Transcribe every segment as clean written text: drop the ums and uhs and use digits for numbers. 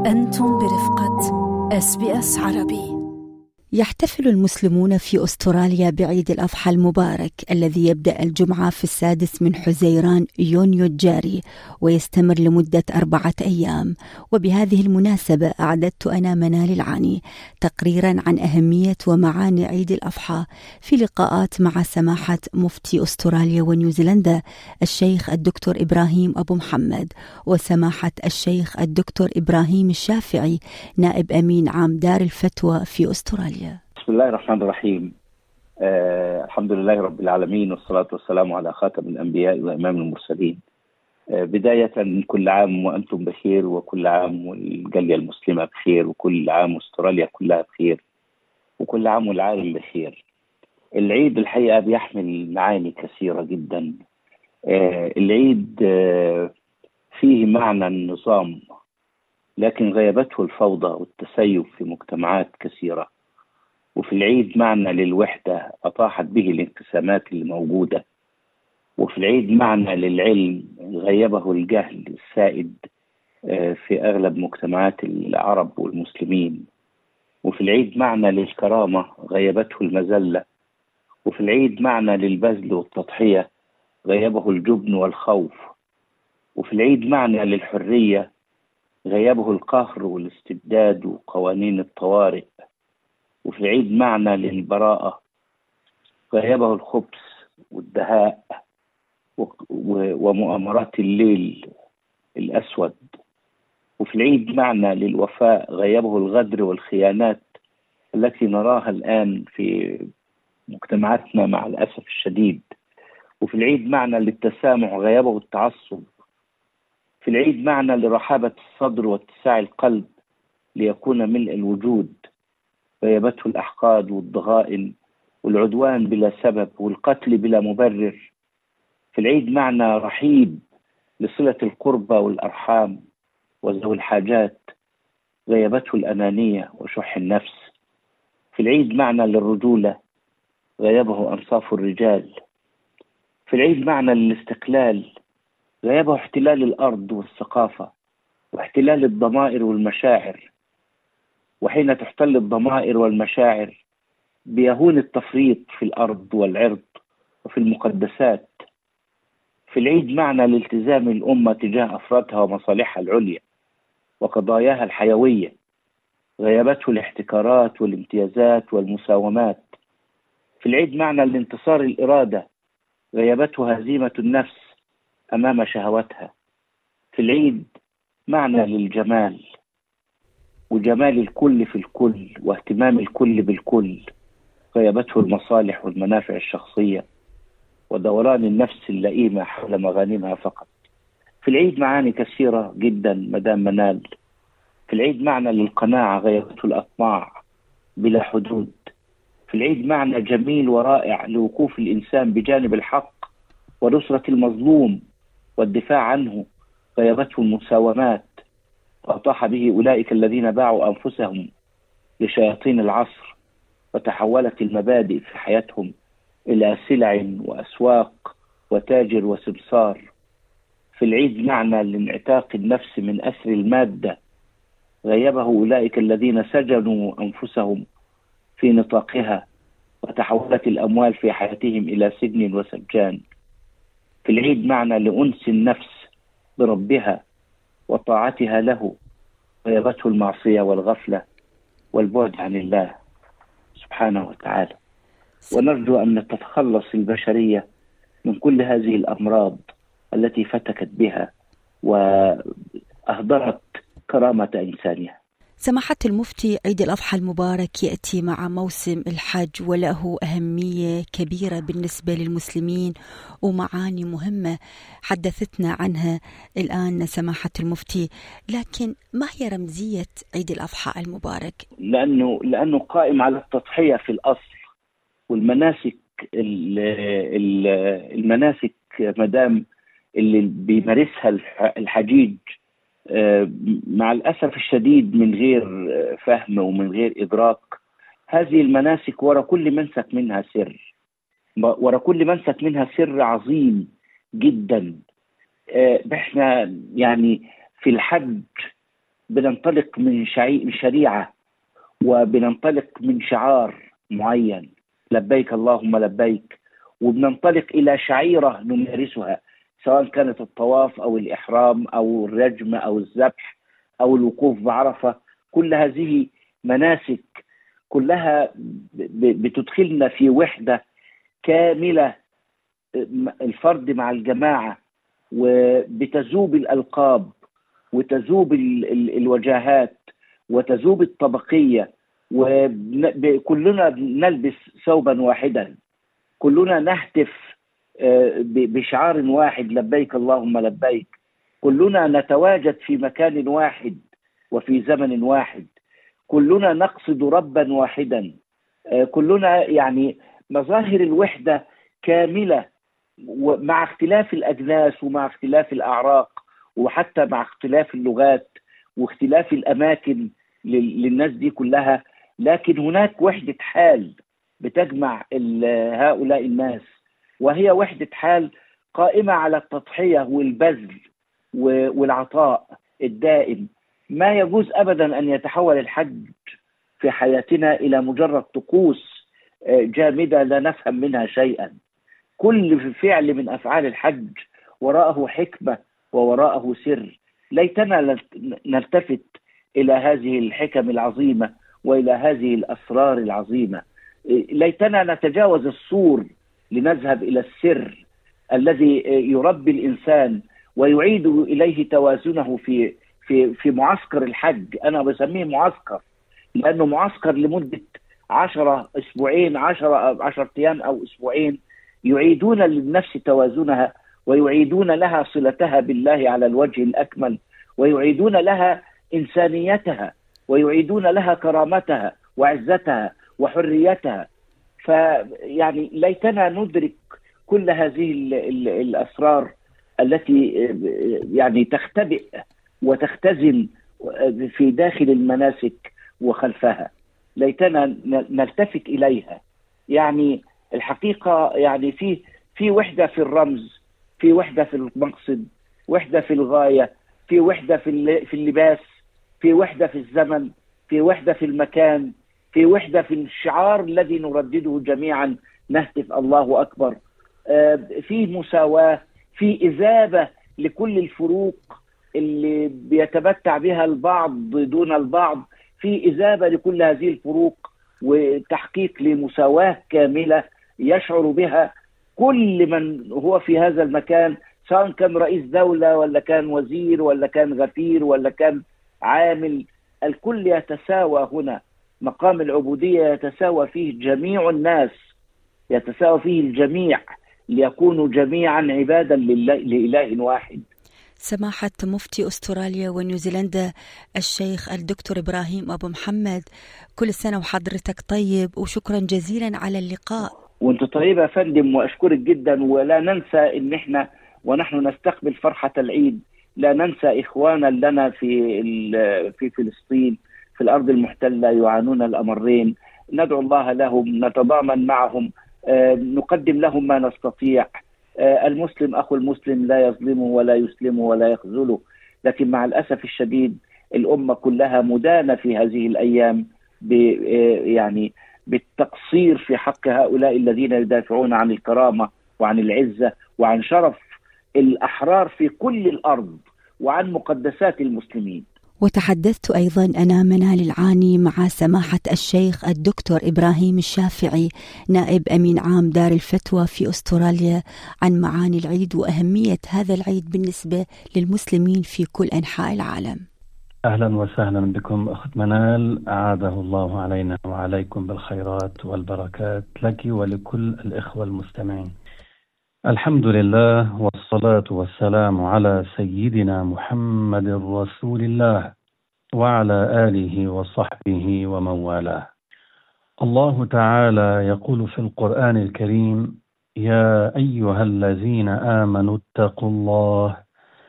أنتم برفقة SBS عربي. يحتفل المسلمون في أستراليا بعيد الأضحى المبارك الذي يبدأ الجمعة في 6 من حزيران يونيو الجاري ويستمر لمدة 4 أيام. وبهذه المناسبة أعددت أنا منال العاني تقريرا عن أهمية ومعاني عيد الأضحى في لقاءات مع سماحة مفتي أستراليا ونيوزيلندا الشيخ الدكتور إبراهيم أبو محمد وسماحة الشيخ الدكتور إبراهيم الشافعي نائب أمين عام دار الفتوى في أستراليا. بسم الله الرحمن الرحيم. الحمد لله رب العالمين والصلاة والسلام على خاتم الأنبياء وإمام المرسلين. بداية كل عام وأنتم بخير، وكل عام والجالية المسلمة بخير، وكل عام أستراليا كلها بخير، وكل عام والعالم بخير. العيد الحقيقة بيحمل معاني كثيرة جدا. العيد فيه معنى النظام، لكن غيبته الفوضى والتسيب في مجتمعات كثيرة. وفي العيد معنى للوحدة أطاحت به الانقسامات اللي موجودة. وفي العيد معنى للعلم غيبه الجهل السائد في أغلب مجتمعات العرب والمسلمين. وفي العيد معنى للكرامة غيبته المذلة. وفي العيد معنى للبذل والتضحية غيبه الجبن والخوف. وفي العيد معنى للحرية غيبه القهر والاستبداد وقوانين الطوارئ. وفي العيد معنى للبراءة غيبه الخبث والدهاء ومؤامرات الليل الأسود. وفي العيد معنى للوفاء غيبه الغدر والخيانات التي نراها الآن في مجتمعاتنا مع الأسف الشديد. وفي العيد معنى للتسامح غيبه التعصب. في العيد معنى لرحابة الصدر واتساع القلب ليكون ملء الوجود غيبته الأحقاد والضغائن والعدوان بلا سبب والقتل بلا مبرر. في العيد معنى رحيب لصلة القربى والأرحام وذوي الحاجات غيبته الأنانية وشح النفس. في العيد معنى للرجولة غيبه أنصاف الرجال. في العيد معنى للاستقلال غيبه احتلال الأرض والثقافة واحتلال الضمائر والمشاعر. وحين تحتل الضمائر والمشاعر بيهون التفريط في الأرض والعرض وفي المقدسات. في العيد معنى لالتزام الأمة تجاه أفرادها ومصالحها العليا وقضاياها الحيوية غيبته الاحتكارات والامتيازات والمساومات. في العيد معنى لانتصار الإرادة غيبته هزيمة النفس أمام شهواتها. في العيد معنى للجمال وجمال الكل في الكل واهتمام الكل بالكل غيبته المصالح والمنافع الشخصية ودوران النفس اللئيمة حول مغانمها فقط. في العيد معاني كثيرة جدا مدام منال. في العيد معنى للقناعة غيبته الأطماع بلا حدود. في العيد معنى جميل ورائع لوقوف الإنسان بجانب الحق ونصرة المظلوم والدفاع عنه غيبته المساومات وأطاح به أولئك الذين باعوا أنفسهم لشياطين العصر وتحولت المبادئ في حياتهم إلى سلع وأسواق وتاجر وسمسار. في العيد معنى لانعتاق النفس من أسر المادة غيبه أولئك الذين سجنوا أنفسهم في نطاقها وتحولت الأموال في حياتهم إلى سجن وسجان. في العيد معنى لأنس النفس بربها وطاعتها له غيبته المعصية والغفلة والبعد عن الله سبحانه وتعالى. ونرجو أن تتخلص البشرية من كل هذه الأمراض التي فتكت بها وأهدرت كرامة إنسانها. سماحة المفتي، عيد الأضحى المبارك يأتي مع موسم الحج وله أهمية كبيرة بالنسبة للمسلمين ومعاني مهمة حدثتنا عنها الآن سماحة المفتي، لكن ما هي رمزية عيد الأضحى المبارك؟ لأنه قائم على التضحية في الأصل، والمناسك المناسك مدام اللي بيمارسها الحجيج مع الأسف الشديد من غير فهم ومن غير إدراك. هذه المناسك ورا كل منسك منها سر، ورا كل منسك منها سر عظيم جدا. احنا يعني في الحج بننطلق من شريعة، وبننطلق من شعار معين، لبيك اللهم لبيك، وبننطلق إلى شعيرة نمارسها، سواء كانت الطواف أو الإحرام أو الرجم أو الذبح أو الوقوف بعرفة. كل هذه مناسك كلها بتدخلنا في وحدة كاملة، الفرد مع الجماعة، وبتذوب الألقاب وتذوب الوجاهات وتذوب الطبقية، وكلنا نلبس ثوبا واحدا، كلنا نهتف بشعار واحد، لبيك اللهم لبيك، كلنا نتواجد في مكان واحد وفي زمن واحد، كلنا نقصد ربا واحدا، كلنا يعني مظاهر الوحدة كاملة، مع اختلاف الأجناس ومع اختلاف الأعراق وحتى مع اختلاف اللغات واختلاف الأماكن للناس دي كلها، لكن هناك وحدة حال بتجمع هؤلاء الناس، وهي وحدة حال قائمة على التضحية والبذل والعطاء الدائم. ما يجوز أبدا أن يتحول الحج في حياتنا إلى مجرد طقوس جامدة لا نفهم منها شيئا. كل فعل من أفعال الحج وراءه حكمة ووراءه سر. ليتنا نلتفت إلى هذه الحكم العظيمة وإلى هذه الأسرار العظيمة. ليتنا نتجاوز السور لنذهب إلى السر الذي يربي الإنسان ويعيد إليه توازنه في معسكر الحج. أنا بسميه معسكر لأنه معسكر لمدة 10 أسبوعين، 10 أيام أو أسبوعين، يعيدون للنفس توازنها ويعيدون لها صلتها بالله على الوجه الأكمل، ويعيدون لها إنسانيتها، ويعيدون لها كرامتها وعزتها وحريتها. فيعني ليتنا ندرك كل هذه الأسرار التي يعني تختبئ وتختزن في داخل المناسك وخلفها. ليتنا نلتفت إليها. يعني الحقيقة يعني في وحدة في الرمز، في وحدة في المقصد، وحدة في الغاية، في وحدة في اللباس، في وحدة في الزمن، في وحدة في المكان، في وحدة في الشعار الذي نردده جميعا، نهتف الله أكبر. في مساواة، في إذابة لكل الفروق اللي بيتمتع بها البعض دون البعض، في إذابة لكل هذه الفروق وتحقيق لمساواة كاملة يشعر بها كل من هو في هذا المكان، سواء كان رئيس دولة ولا كان وزير ولا كان غفير ولا كان عامل. الكل يتساوى هنا. مقام العبودية يتساوى فيه جميع الناس، يتساوى فيه الجميع ليكونوا جميعا عبادا لإله واحد. سماحة مفتي أستراليا ونيوزيلندا الشيخ الدكتور إبراهيم أبو محمد، كل سنة وحضرتك طيب، وشكرا جزيلا على اللقاء. وانت طيبة يا فندم، وأشكرك جدا. ولا ننسى إن احنا ونحن نستقبل فرحة العيد لا ننسى إخوانا لنا في فلسطين في الأرض المحتلة يعانون الأمرين. ندعو الله لهم، نتضامن معهم، نقدم لهم ما نستطيع. المسلم أخو المسلم لا يظلمه ولا يسلمه ولا يخذله، لكن مع الأسف الشديد الأمة كلها مدانة في هذه الأيام يعني بالتقصير في حق هؤلاء الذين يدافعون عن الكرامة وعن العزة وعن شرف الأحرار في كل الأرض وعن مقدسات المسلمين. وتحدثت أيضا أنا منال العاني مع سماحة الشيخ الدكتور إبراهيم الشافعي نائب أمين عام دار الفتوى في أستراليا عن معاني العيد وأهمية هذا العيد بالنسبة للمسلمين في كل أنحاء العالم. أهلا وسهلا بكم أخت منال، أعاده الله علينا وعليكم بالخيرات والبركات لك ولكل الإخوة المستمعين. الحمد لله والصلاة والسلام على سيدنا محمد رسول الله وعلى آله وصحبه ومن والاه. الله تعالى يقول في القرآن الكريم: يا أيها الذين آمنوا اتقوا الله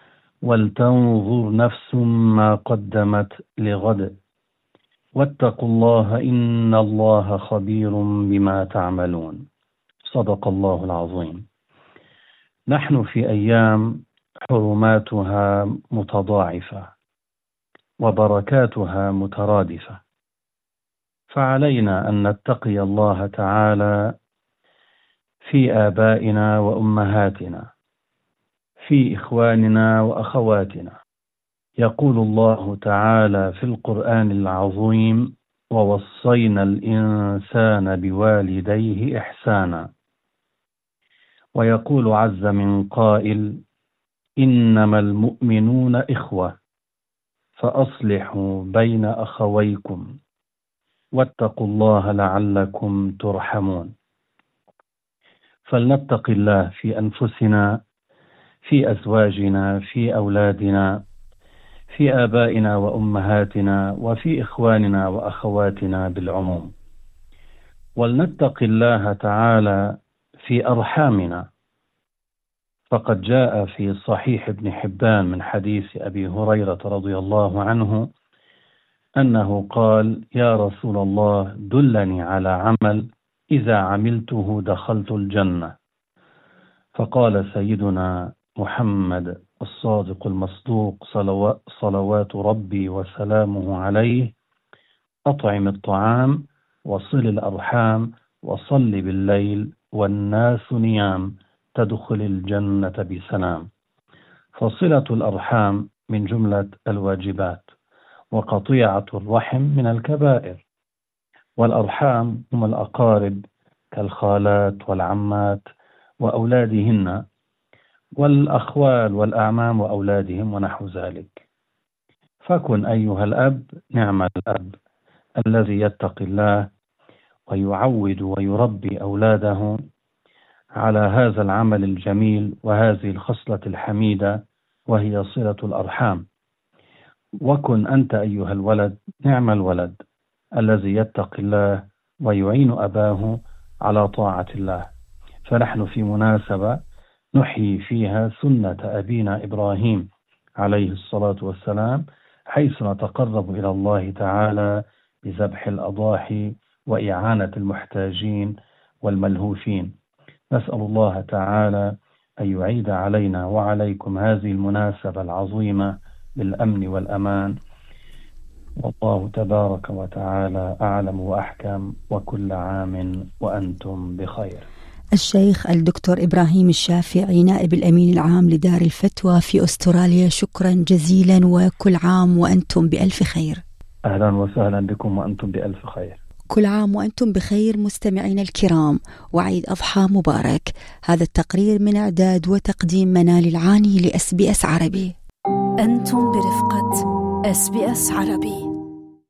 ولتنظر نفس ما قدمت لغد واتقوا الله إن الله خبير بما تعملون. صدق الله العظيم. نحن في أيام حرماتها متضاعفة، وبركاتها مترادفة، فعلينا أن نتقي الله تعالى في آبائنا وأمهاتنا، في إخواننا وأخواتنا. يقول الله تعالى في القرآن العظيم: ووصينا الإنسان بوالديه إحسانا. ويقول عز من قائل: إنما المؤمنون إخوة فأصلحوا بين أخويكم واتقوا الله لعلكم ترحمون. فلنتق الله في أنفسنا، في أزواجنا، في أولادنا، في آبائنا وأمهاتنا، وفي إخواننا وأخواتنا بالعموم. ولنتق الله تعالى في أرحامنا، فقد جاء في صحيح ابن حبان من حديث أبي هريرة رضي الله عنه أنه قال: يا رسول الله دلني على عمل إذا عملته دخلت الجنة. فقال سيدنا محمد الصادق المصدوق صلوات ربي وسلامه عليه: أطعم الطعام وصل الأرحام وصل بالليل والناس نيام تدخل الجنة بسلام. فصلة الأرحام من جملة الواجبات، وقطيعة الرحم من الكبائر. والأرحام هم الأقارب كالخالات والعمات وأولادهن، والأخوال والأعمام وأولادهم ونحو ذلك. فكن أيها الأب نعم الأب الذي يتقي الله ويعود ويربي أولاده على هذا العمل الجميل وهذه الخصلة الحميدة، وهي صلة الأرحام. وكن أنت أيها الولد نعم الولد الذي يتقي الله ويعين أباه على طاعة الله. فنحن في مناسبة نحيي فيها سنة أبينا إبراهيم عليه الصلاة والسلام، حيث نتقرب إلى الله تعالى بذبح الأضاحي وإعانة المحتاجين والملهوفين. نسأل الله تعالى أن يعيد علينا وعليكم هذه المناسبة العظيمة بالأمن والأمان، والله تبارك وتعالى أعلم وأحكم، وكل عام وأنتم بخير. الشيخ الدكتور إبراهيم الشافعي نائب الأمين العام لدار الفتوى في أستراليا، شكرا جزيلا وكل عام وأنتم بألف خير. أهلا وسهلا بكم وأنتم بألف خير. كل عام وأنتم بخير مستمعين الكرام، وعيد أضحى مبارك. هذا التقرير من إعداد وتقديم منال العاني لSBS عربي. أنتم برفقة SBS عربي.